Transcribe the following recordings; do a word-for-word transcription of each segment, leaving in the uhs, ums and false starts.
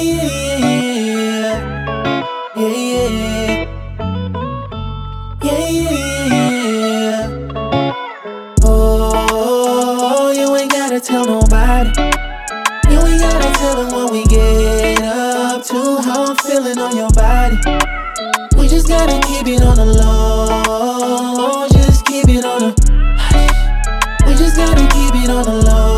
yeah, yeah, yeah, yeah. Oh, you ain't gotta tell nobody. You ain't gotta tell them what we get up to, how I'm feeling on your body. We just gotta keep it on the low, just keep it on the hush. We just gotta keep it on the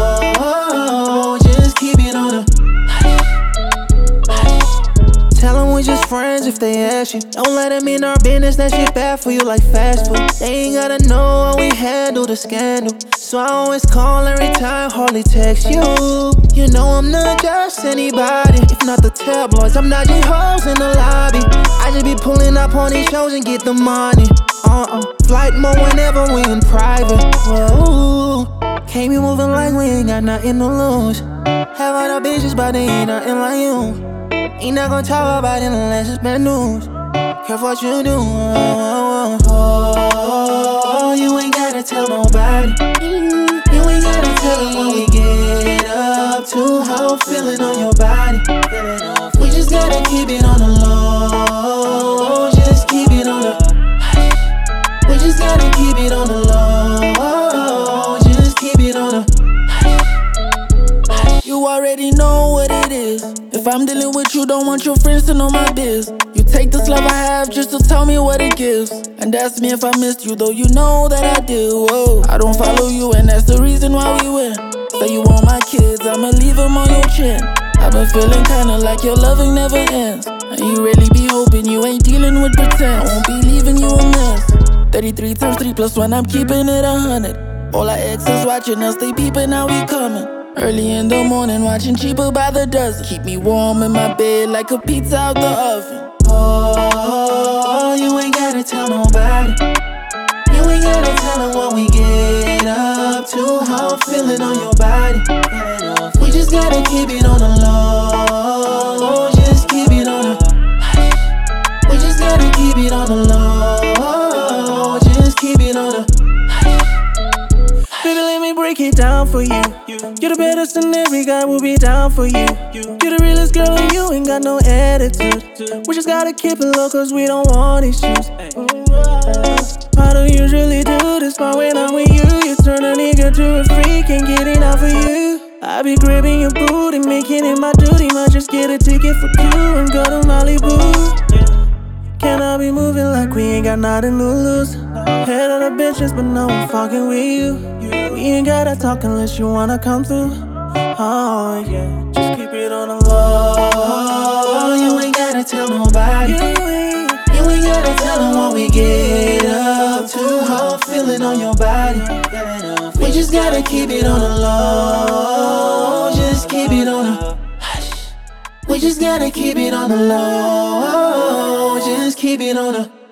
low, just keep it on the hush, hush. Tell them we just friends if they ask you. Don't let them in our business, that shit bad for you like fast food. They ain't gotta know how we handle the scandal. So I always call every time, hardly text you. You know I'm not just anybody. If not the tabloids, I'm not just hoes in the lobby. I just be pulling up on these shows and get the money. Uh-uh, flight mode whenever we in private. Whoa, can't be moving like we ain't got nothing to lose. Have all the bitches, but they ain't nothing like you. Ain't not gonna talk about it unless it's bad news. Careful what you do. Oh, oh, oh, you ain't gotta tell nobody. You ain't gotta tell them what we get up to, how I'm feeling on your body. We just gotta keep it on the low, just keep it on the hush. We just gotta keep it on the low, just keep it on the hush, hush. You already know what it is. If I'm dealing with you, don't want your friends to know my biz. You take this love I have just to tell me what it gives, and ask me if I missed you, though you know that I do. Whoa. I don't follow you, and that's the reason why we win. Say you want my kids, I'ma leave them on your chin. I've been feeling kinda like your loving never ends, and you really be hoping you ain't dealing with pretense. I won't be leaving you a mess. Thirty-three times three plus one, I'm keeping it a hundred. All our exes watching us, they peeping how we coming. Early in the morning, watching Cheaper by the dozen. Keep me warm in my bed like a pizza out the oven. Oh, you ain't gotta tell nobody. You ain't gotta tell them what we get up to, how I'm feeling on your body. We just gotta keep it on the low, just keep it on the hush. We just gotta keep it on the low, just keep it on the hush. Baby, let me break it down for you. You're the baddest and every guy will be down for you. You're the realest girl and you ain't got no attitude. We just gotta keep it low cause we don't want issues. I don't usually do this, but when I'm with you, you turn a nigga to a freak and get enough for you. I be grabbing your booty, making it my duty. Might just get a ticket for two and go to Malibu. Can I be moving like we ain't got nothing to lose? Head of the bitches, but no I'm fucking with you. We ain't gotta talk unless you wanna come through. Oh yeah, just keep it on the low. Oh, you ain't gotta tell nobody. You ain't, You ain't gotta tell them what we get up to, how I'm feeling on your body. We just gotta keep it on the low, just keep it on the hush. We just gotta keep it on the low, just keep it on the